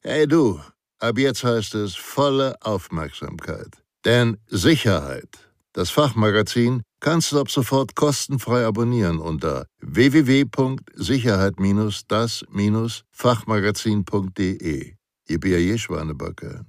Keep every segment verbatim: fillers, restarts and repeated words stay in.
Hey du, ab jetzt heißt es volle Aufmerksamkeit. Denn Sicherheit, das Fachmagazin, kannst du ab sofort kostenfrei abonnieren unter w w w punkt sicherheit das Fachmagazin punkt de. Ihr Bier Schwanebacke.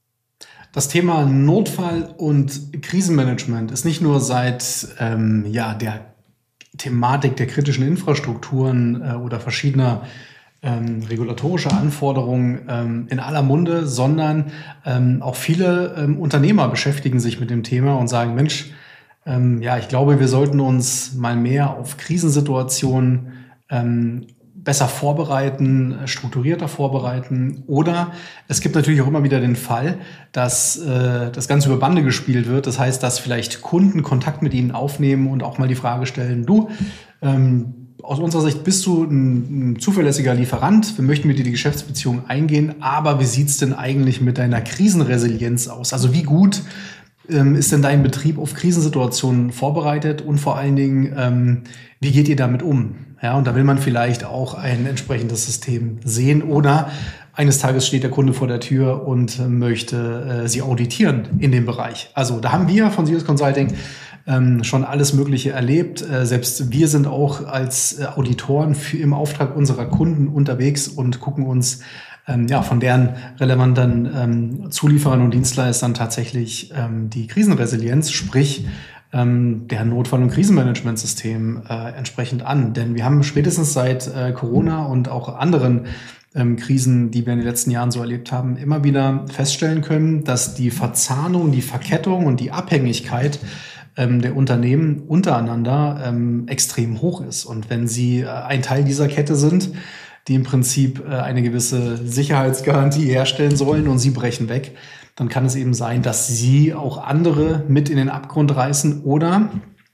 Das Thema Notfall- und Krisenmanagement ist nicht nur seit ähm, ja, der Thematik der kritischen Infrastrukturen äh, oder verschiedener ähm, regulatorischer Anforderungen ähm, in aller Munde, sondern ähm, auch viele ähm, Unternehmer beschäftigen sich mit dem Thema und sagen, Mensch, ähm, ja, ich glaube, wir sollten uns mal mehr auf Krisensituationen ähm, besser vorbereiten, strukturierter vorbereiten. Oder es gibt natürlich auch immer wieder den Fall, dass äh, das Ganze über Bande gespielt wird. Das heißt, dass vielleicht Kunden Kontakt mit ihnen aufnehmen und auch mal die Frage stellen, du, ähm, aus unserer Sicht bist du ein, ein zuverlässiger Lieferant, wir möchten mit dir die Geschäftsbeziehung eingehen, aber wie sieht's denn eigentlich mit deiner Krisenresilienz aus? Also wie gut ähm, ist denn dein Betrieb auf Krisensituationen vorbereitet und vor allen Dingen, ähm, wie geht ihr damit um? Ja, und da will man vielleicht auch ein entsprechendes System sehen oder eines Tages steht der Kunde vor der Tür und möchte äh, sie auditieren in dem Bereich. Also da haben wir von Sios Consulting ähm, schon alles Mögliche erlebt. Äh, selbst wir sind auch als äh, Auditoren für, im Auftrag unserer Kunden unterwegs und gucken uns ähm, ja, von deren relevanten ähm, Zulieferern und Dienstleistern tatsächlich ähm, die Krisenresilienz, sprich der Notfall- und Krisenmanagementsystem äh, entsprechend an. Denn wir haben spätestens seit äh, Corona und auch anderen ähm, Krisen, die wir in den letzten Jahren so erlebt haben, immer wieder feststellen können, dass die Verzahnung, die Verkettung und die Abhängigkeit ähm, der Unternehmen untereinander ähm, extrem hoch ist. Und wenn sie äh, ein Teil dieser Kette sind, die im Prinzip äh, eine gewisse Sicherheitsgarantie herstellen sollen und sie brechen weg, dann kann es eben sein, dass sie auch andere mit in den Abgrund reißen oder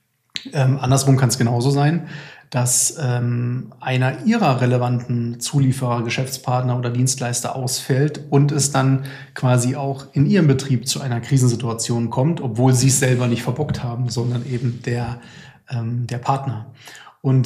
ähm, andersrum kann es genauso sein, dass ähm, einer ihrer relevanten Zulieferer, Geschäftspartner oder Dienstleister ausfällt und es dann quasi auch in ihrem Betrieb zu einer Krisensituation kommt, obwohl sie es selber nicht verbockt haben, sondern eben der, ähm, der Partner. Und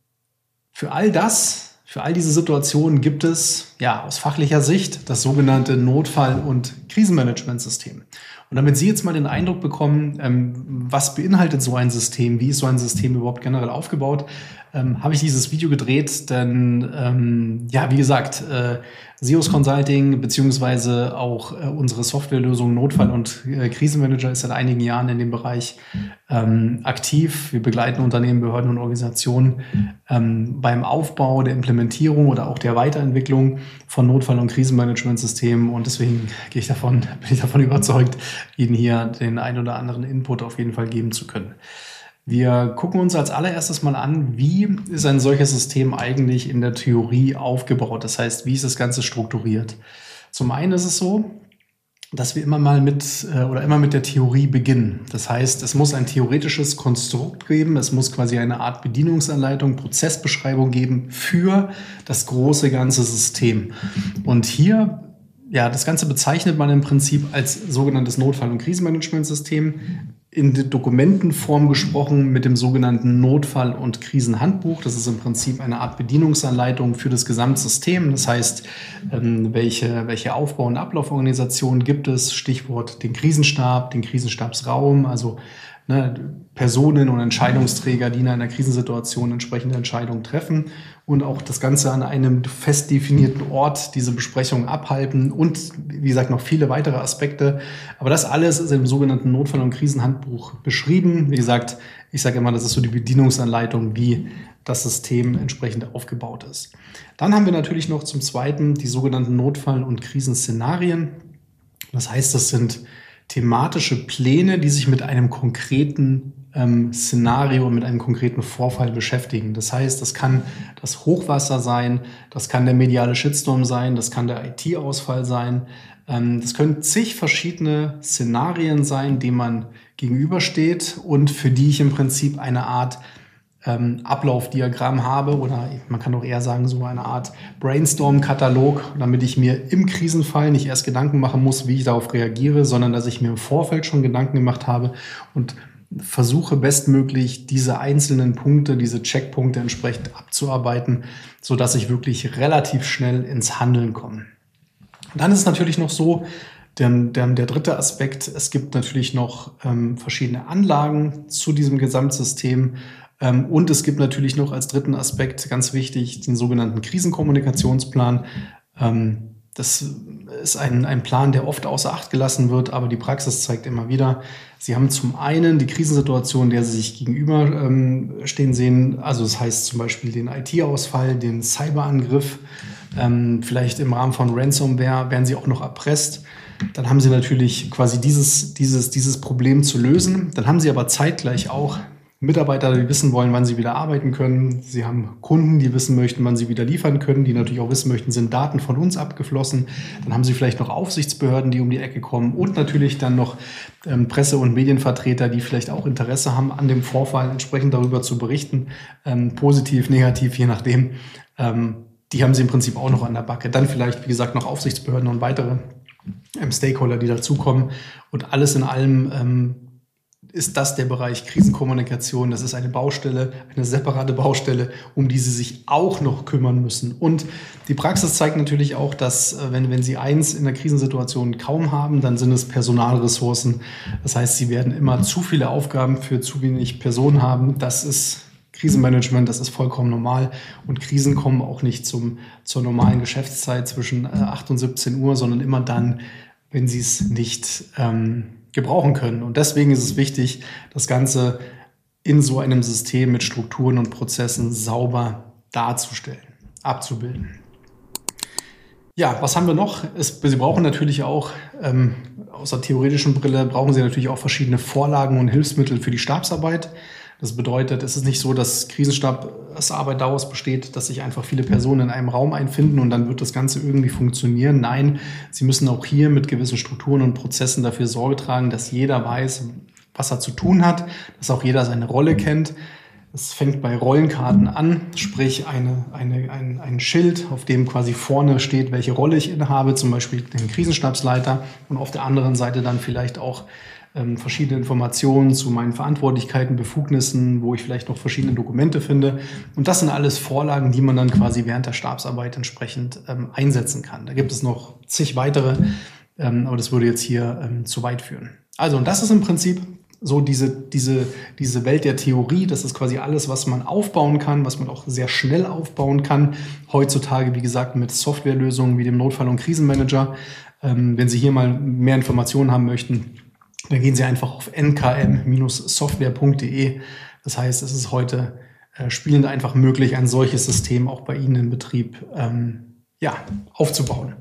für all das, Für all diese Situationen gibt es ja aus fachlicher Sicht das sogenannte Notfall- und Krisenmanagementsystem. Und damit Sie jetzt mal den Eindruck bekommen, ähm, was beinhaltet so ein System, wie ist so ein System überhaupt generell aufgebaut, ähm, habe ich dieses Video gedreht, denn ähm, ja, wie gesagt, äh, Sios Consulting beziehungsweise auch äh, unsere Softwarelösung Notfall- und äh, Krisenmanager ist seit einigen Jahren in dem Bereich ähm, aktiv. Wir begleiten Unternehmen, Behörden und Organisationen ähm, beim Aufbau, der Implementierung oder auch der Weiterentwicklung von Notfall- und Krisenmanagementsystemen und deswegen gehe ich davon, bin ich davon überzeugt, Ihnen hier den ein oder anderen Input auf jeden Fall geben zu können. Wir gucken uns als allererstes mal an, wie ist ein solches System eigentlich in der Theorie aufgebaut? Das heißt, wie ist das Ganze strukturiert? Zum einen ist es so, dass wir immer mal mit äh, oder immer mit der Theorie beginnen. Das heißt, es muss ein theoretisches Konstrukt geben, es muss quasi eine Art Bedienungsanleitung, Prozessbeschreibung geben für das große ganze System. Und hier, ja, das Ganze bezeichnet man im Prinzip als sogenanntes Notfall- und Krisenmanagementsystem. In der Dokumentenform gesprochen mit dem sogenannten Notfall- und Krisenhandbuch. Das ist im Prinzip eine Art Bedienungsanleitung für das Gesamtsystem. Das heißt, ähm, welche, welche Aufbau- und Ablauforganisationen gibt es? Stichwort den Krisenstab, den Krisenstabsraum, also ne, Personen und Entscheidungsträger, die in einer Krisensituation entsprechende Entscheidungen treffen und auch das Ganze an einem fest definierten Ort diese Besprechung abhalten und wie gesagt noch viele weitere Aspekte. Aber das alles ist im sogenannten Notfall- und Krisenhandbuch beschrieben. Wie gesagt, ich sage immer, das ist so die Bedienungsanleitung, wie das System entsprechend aufgebaut ist. Dann haben wir natürlich noch zum Zweiten die sogenannten Notfall- und Krisenszenarien. Das heißt, das sind thematische Pläne, die sich mit einem konkreten ähm, Szenario, mit einem konkreten Vorfall beschäftigen. Das heißt, das kann das Hochwasser sein, das kann der mediale Shitstorm sein, das kann der I T-Ausfall sein. Ähm, das können zig verschiedene Szenarien sein, denen man gegenübersteht und für die ich im Prinzip eine Art ähm, Ablaufdiagramm habe oder man kann auch eher sagen, so eine Art Brainstorm-Katalog, damit ich mir im Krisenfall nicht erst Gedanken machen muss, wie ich darauf reagiere, sondern dass ich mir im Vorfeld schon Gedanken gemacht habe und versuche bestmöglich diese einzelnen Punkte, diese Checkpunkte entsprechend abzuarbeiten, sodass ich wirklich relativ schnell ins Handeln komme. Und dann ist es natürlich noch so, der, der, der dritte Aspekt, es gibt natürlich noch ähm, verschiedene Anlagen zu diesem Gesamtsystem. Ähm, und es gibt natürlich noch als dritten Aspekt, ganz wichtig, den sogenannten Krisenkommunikationsplan. Ähm, das ist ein, ein Plan, der oft außer Acht gelassen wird, aber die Praxis zeigt immer wieder, Sie haben zum einen die Krisensituation, der Sie sich gegenüber ähm, stehen sehen. Also das heißt zum Beispiel den I T-Ausfall, den Cyberangriff. Ähm, vielleicht im Rahmen von Ransomware werden Sie auch noch erpresst. Dann haben Sie natürlich quasi dieses, dieses, dieses Problem zu lösen. Dann haben Sie aber zeitgleich auch Mitarbeiter, die wissen wollen, wann sie wieder arbeiten können. Sie haben Kunden, die wissen möchten, wann sie wieder liefern können, die natürlich auch wissen möchten, sind Daten von uns abgeflossen. Dann haben Sie vielleicht noch Aufsichtsbehörden, die um die Ecke kommen und natürlich dann noch ähm, Presse- und Medienvertreter, die vielleicht auch Interesse haben, an dem Vorfall entsprechend darüber zu berichten, ähm, positiv, negativ, je nachdem. Ähm, die haben Sie im Prinzip auch noch an der Backe. Dann vielleicht, wie gesagt, noch Aufsichtsbehörden und weitere ähm, Stakeholder, die dazukommen. Und alles in allem ähm, ist das der Bereich Krisenkommunikation. Das ist eine Baustelle, eine separate Baustelle, um die Sie sich auch noch kümmern müssen. Und die Praxis zeigt natürlich auch, dass wenn, wenn Sie eins in der Krisensituation kaum haben, dann sind es Personalressourcen. Das heißt, Sie werden immer zu viele Aufgaben für zu wenig Personen haben. Das ist Krisenmanagement, das ist vollkommen normal. Und Krisen kommen auch nicht zum, zur normalen Geschäftszeit zwischen acht und siebzehn Uhr, sondern immer dann, wenn Sie es nicht ähm, gebrauchen können. Und deswegen ist es wichtig, das Ganze in so einem System mit Strukturen und Prozessen sauber darzustellen, abzubilden. Ja, was haben wir noch? Es, Sie brauchen natürlich auch, ähm, aus der theoretischen Brille, brauchen Sie natürlich auch verschiedene Vorlagen und Hilfsmittel für die Stabsarbeit. Das bedeutet, es ist nicht so, dass Krisenstabsarbeit daraus besteht, dass sich einfach viele Personen in einem Raum einfinden und dann wird das Ganze irgendwie funktionieren. Nein, Sie müssen auch hier mit gewissen Strukturen und Prozessen dafür Sorge tragen, dass jeder weiß, was er zu tun hat, dass auch jeder seine Rolle kennt. Es fängt bei Rollenkarten an, sprich eine, eine, ein, ein Schild, auf dem quasi vorne steht, welche Rolle ich innehabe, zum Beispiel den Krisenstabsleiter und auf der anderen Seite dann vielleicht auch ähm, verschiedene Informationen zu meinen Verantwortlichkeiten, Befugnissen, wo ich vielleicht noch verschiedene Dokumente finde. Und das sind alles Vorlagen, die man dann quasi während der Stabsarbeit entsprechend ähm, einsetzen kann. Da gibt es noch zig weitere, ähm, aber das würde jetzt hier ähm, zu weit führen. Also, und das ist im Prinzip so diese, diese, diese Welt der Theorie. Das ist quasi alles, was man aufbauen kann, was man auch sehr schnell aufbauen kann. Heutzutage, wie gesagt, mit Softwarelösungen wie dem Notfall- und Krisenmanager. Ähm, wenn Sie hier mal mehr Informationen haben möchten, dann gehen Sie einfach auf n k m Bindestrich software punkt d e. Das heißt, es ist heute äh, spielend einfach möglich, ein solches System auch bei Ihnen im Betrieb ähm, ja, aufzubauen.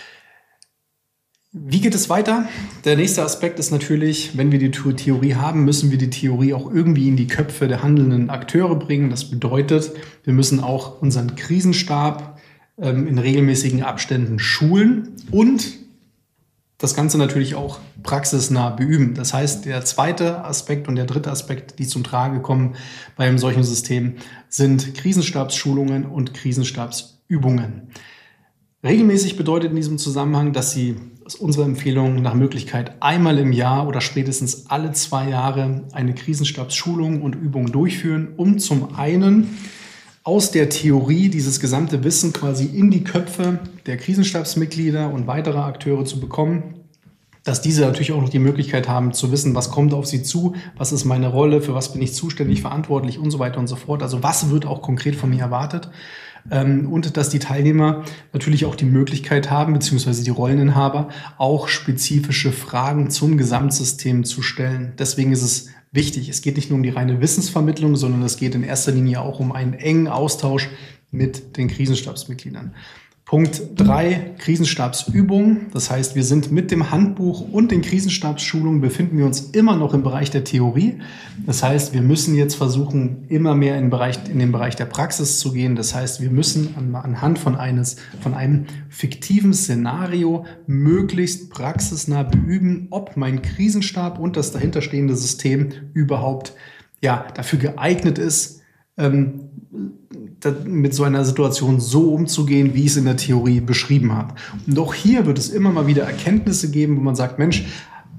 Wie geht es weiter? Der nächste Aspekt ist natürlich, wenn wir die Theorie haben, müssen wir die Theorie auch irgendwie in die Köpfe der handelnden Akteure bringen. Das bedeutet, wir müssen auch unseren Krisenstab ähm, in regelmäßigen Abständen schulen und das Ganze natürlich auch praxisnah beüben. Das heißt, der zweite Aspekt und der dritte Aspekt, die zum Tragen kommen bei einem solchen System, sind Krisenstabsschulungen und Krisenstabsübungen. Regelmäßig bedeutet in diesem Zusammenhang, dass Sie, das ist unsere Empfehlung, nach Möglichkeit einmal im Jahr oder spätestens alle zwei Jahre eine Krisenstabsschulung und Übung durchführen, um zum einen aus der Theorie dieses gesamte Wissen quasi in die Köpfe der Krisenstabsmitglieder und weiterer Akteure zu bekommen, dass diese natürlich auch noch die Möglichkeit haben zu wissen, was kommt auf sie zu, was ist meine Rolle, für was bin ich zuständig, verantwortlich und so weiter und so fort. Also was wird auch konkret von mir erwartet? Und dass die Teilnehmer natürlich auch die Möglichkeit haben, beziehungsweise die Rolleninhaber, auch spezifische Fragen zum Gesamtsystem zu stellen. Deswegen ist es wichtig, es geht nicht nur um die reine Wissensvermittlung, sondern es geht in erster Linie auch um einen engen Austausch mit den Krisenstabsmitgliedern. Punkt drei, Krisenstabsübungen. Das heißt, wir sind mit dem Handbuch und den Krisenstabsschulungen befinden wir uns immer noch im Bereich der Theorie. Das heißt, wir müssen jetzt versuchen, immer mehr in den Bereich, in den Bereich der Praxis zu gehen. Das heißt, wir müssen an, anhand von, eines, von einem fiktiven Szenario möglichst praxisnah beüben, ob mein Krisenstab und das dahinterstehende System überhaupt ja, dafür geeignet ist, ähm, mit so einer Situation so umzugehen, wie ich es in der Theorie beschrieben habe. Und auch hier wird es immer mal wieder Erkenntnisse geben, wo man sagt, Mensch,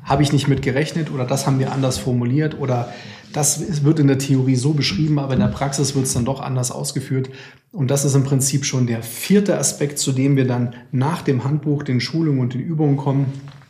habe ich nicht mit gerechnet oder das haben wir anders formuliert oder das wird in der Theorie so beschrieben, aber in der Praxis wird es dann doch anders ausgeführt. Und das ist im Prinzip schon der vierte Aspekt, zu dem wir dann nach dem Handbuch, den Schulungen und den Übungen kommen.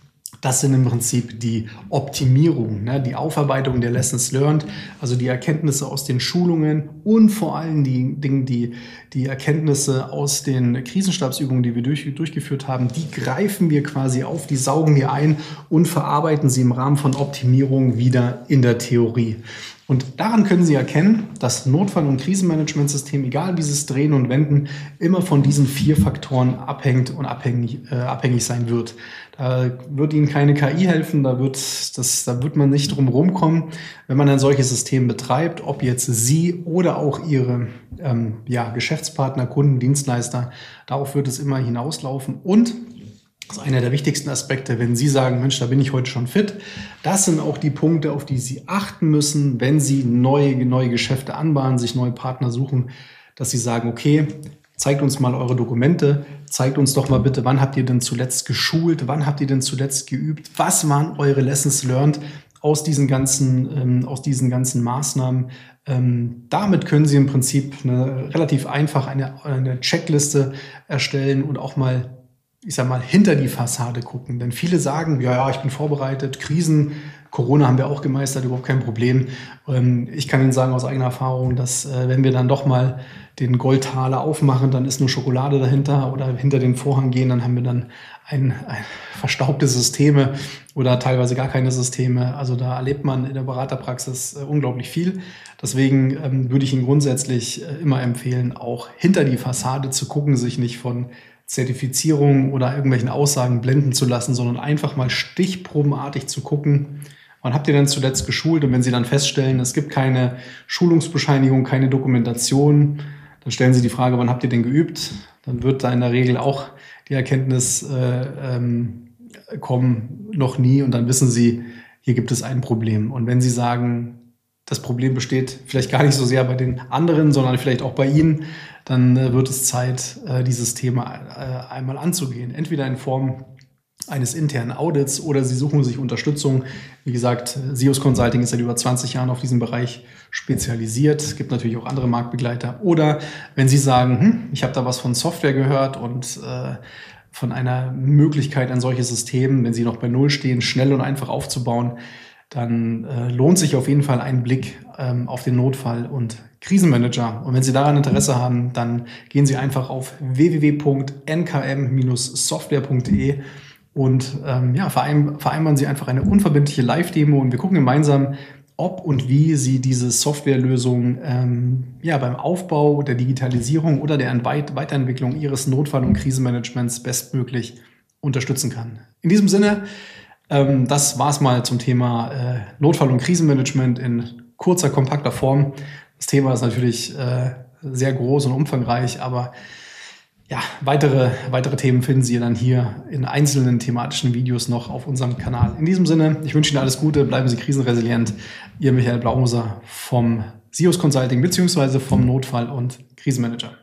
Das sind im Prinzip die Optimierung, ne, die Aufarbeitung der Lessons learned, also die Erkenntnisse aus den Schulungen und vor allen Dingen die, die Erkenntnisse aus den Krisenstabsübungen, die wir durch, durchgeführt haben, die greifen wir quasi auf, die saugen wir ein und verarbeiten sie im Rahmen von Optimierung wieder in der Theorie. Und daran können Sie erkennen, dass Notfall- und Krisenmanagementsystem, egal wie Sie es drehen und wenden, immer von diesen vier Faktoren abhängt und abhängig, äh, abhängig sein wird. Da wird Ihnen keine K I helfen, da wird, das, da wird man nicht drum rumkommen, wenn man ein solches System betreibt, ob jetzt Sie oder auch Ihre ähm, ja, Geschäftspartner, Kunden, Dienstleister, darauf wird es immer hinauslaufen. Und das ist einer der wichtigsten Aspekte, wenn Sie sagen, Mensch, da bin ich heute schon fit. Das sind auch die Punkte, auf die Sie achten müssen, wenn Sie neue, neue Geschäfte anbahnen, sich neue Partner suchen, dass Sie sagen, okay, zeigt uns mal eure Dokumente, zeigt uns doch mal bitte, wann habt ihr denn zuletzt geschult, wann habt ihr denn zuletzt geübt, was waren eure Lessons learned aus diesen ganzen, ähm, aus diesen ganzen Maßnahmen. Ähm, damit können Sie im Prinzip eine, relativ einfach eine, eine Checkliste erstellen und auch mal ich sag mal, hinter die Fassade gucken. Denn viele sagen, ja, ja, ich bin vorbereitet, Krisen, Corona haben wir auch gemeistert, überhaupt kein Problem. Ich kann Ihnen sagen aus eigener Erfahrung, dass wenn wir dann doch mal den Goldtaler aufmachen, dann ist nur Schokolade dahinter oder hinter den Vorhang gehen, dann haben wir dann ein, ein verstaubte Systeme oder teilweise gar keine Systeme. Also da erlebt man in der Beraterpraxis unglaublich viel. Deswegen ähm, würde ich Ihnen grundsätzlich äh, immer empfehlen, auch hinter die Fassade zu gucken, sich nicht von Zertifizierung oder irgendwelchen Aussagen blenden zu lassen, sondern einfach mal stichprobenartig zu gucken, wann habt ihr denn zuletzt geschult? Und wenn Sie dann feststellen, es gibt keine Schulungsbescheinigung, keine Dokumentation, dann stellen Sie die Frage, wann habt ihr denn geübt? Dann wird da in der Regel auch die Erkenntnis äh, ähm, kommen, noch nie. Und dann wissen Sie, hier gibt es ein Problem. Und wenn Sie sagen, das Problem besteht vielleicht gar nicht so sehr bei den anderen, sondern vielleicht auch bei Ihnen, dann äh, wird es Zeit, äh, dieses Thema äh, einmal anzugehen. Entweder in Form eines internen Audits oder Sie suchen sich Unterstützung. Wie gesagt, SEOS Consulting ist seit über zwanzig Jahren auf diesem Bereich spezialisiert. Es gibt natürlich auch andere Marktbegleiter. Oder wenn Sie sagen, hm, ich habe da was von Software gehört und äh, von einer Möglichkeit, ein solches System, wenn Sie noch bei Null stehen, schnell und einfach aufzubauen, dann äh, lohnt sich auf jeden Fall ein Blick ähm, auf den Notfall- und Krisenmanager. Und wenn Sie daran Interesse haben, dann gehen Sie einfach auf w w w punkt n k m Bindestrich software punkt d e und ähm, ja, verein, vereinbaren Sie einfach eine unverbindliche Live-Demo und wir gucken gemeinsam, ob und wie Sie diese Softwarelösung ähm, ja, beim Aufbau der Digitalisierung oder der Weit- Weiterentwicklung Ihres Notfall- und Krisenmanagements bestmöglich unterstützen kann. In diesem Sinne, ähm, das war es mal zum Thema äh, Notfall- und Krisenmanagement in kurzer, kompakter Form. Das Thema ist natürlich äh, sehr groß und umfangreich, aber ja, weitere, weitere Themen finden Sie dann hier in einzelnen thematischen Videos noch auf unserem Kanal. In diesem Sinne, ich wünsche Ihnen alles Gute, bleiben Sie krisenresilient. Ihr Michael Blaumoser vom SEOS Consulting bzw. vom Notfall- und Krisenmanager.